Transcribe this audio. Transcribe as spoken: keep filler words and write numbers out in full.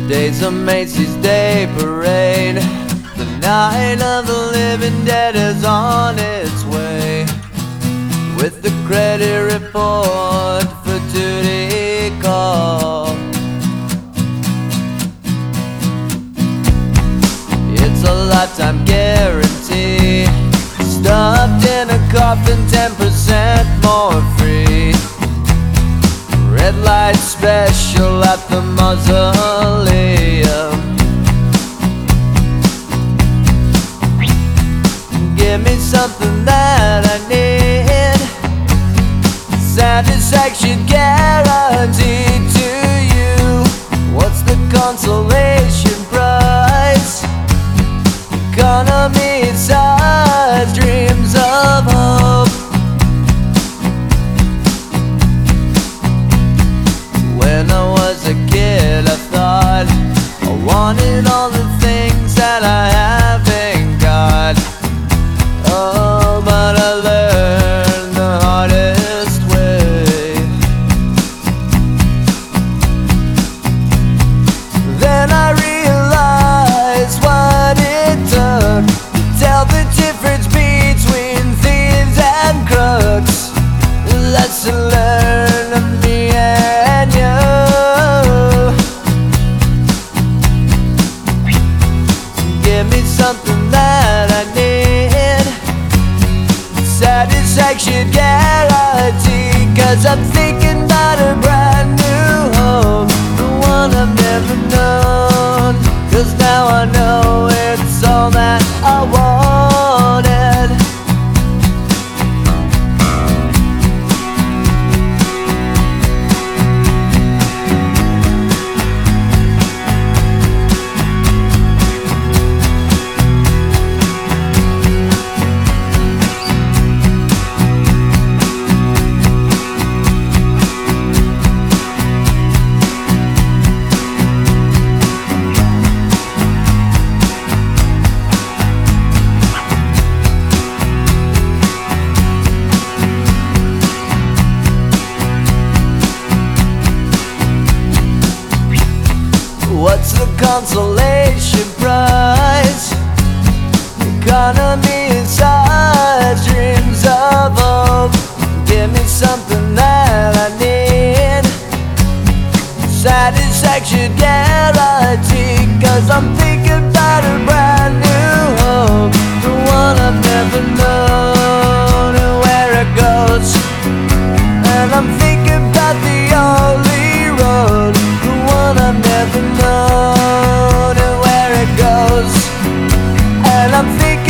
Today's a Macy's Day Parade. The night of the living dead is on its way, with the credit report for duty call. It's a lifetime guarantee, stuffed in a coffin, ten percent more free. Red light special at the mausoleum. Give me something that I need, satisfaction guaranteed to you. What's the consolation price? Economy size, dreams of hope. When I was a kid, I thought I wanted all the things that I haven't got. Oh, but I learned the hardest way. Then I realized what it took to tell the difference between thieves and crooks. Lesson learned of me and you. Give me something that I need, satisfaction guarantee. Cause I'm thinking about a brand new home, the one I've never known. Cause now I know it's all that I wanted. What's the consolation prize? Economy size, dreams of hope. Give me something that I need, satisfaction guarantee. Cause I'm thinking about a brand new home, the one I've never known and where it goes. And I'm thinking about the only road, the one I've never known and where it goes. And I'm thinking